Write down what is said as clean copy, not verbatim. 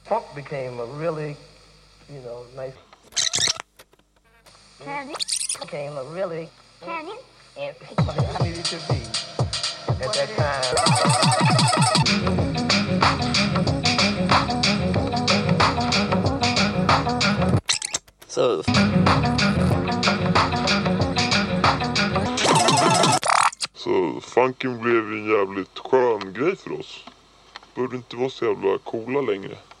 Funk became a really, nice. Candy. Became a really, Candy. and I needed to be at that time. Så funken blev en jävligt skön grej för oss. Borde inte vara så jävla coola längre.